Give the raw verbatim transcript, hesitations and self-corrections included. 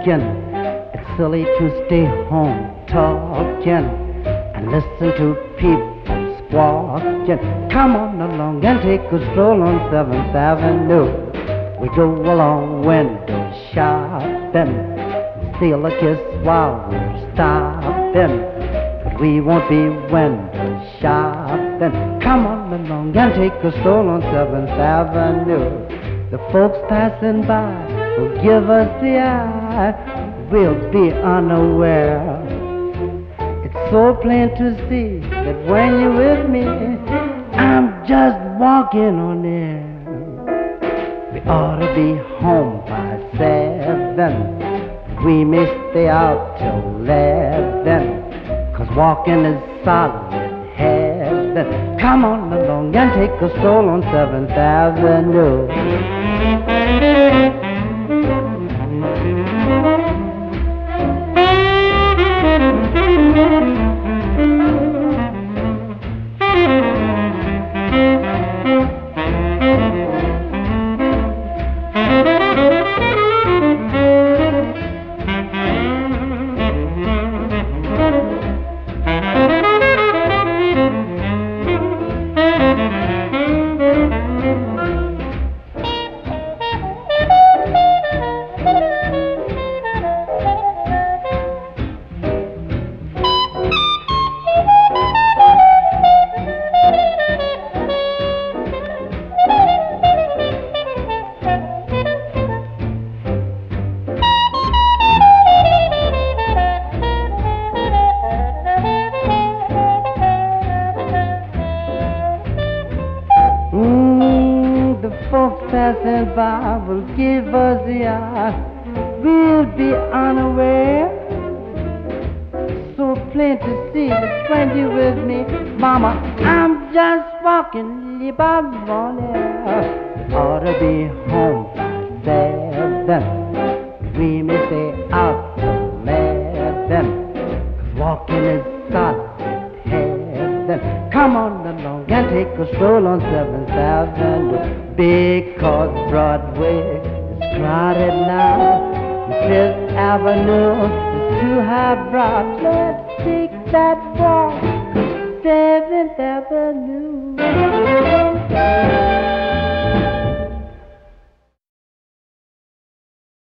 walking. It's silly to stay home talking and listen to people squawking. Come on along and take a stroll on seventh Avenue. We go along window shopping, steal a kiss while we're stopping. But we won't be window shopping. Come on along and take a stroll on seventh Avenue. The folks passing by will give us the eye. We'll be unaware. It's so plain to see that when you're with me, I'm just walking on air. We ought to be home by seven. We may stay out till eleven, 'cause walking is solid heaven. Come on along and take a stroll on seventh Avenue. Folks passing by will give us the eye. We'll be unaware. So plain to see that when you're with me, Mama, I'm just walking live on air. Ought to be home by seven. We may stay out till eleven, 'cause walking is solid heaven. Come on along and take a stroll on seventh Avenue. Because Broadway is crowded now, and Fifth Avenue is too high brow. Let's take that walk, seventh Avenue.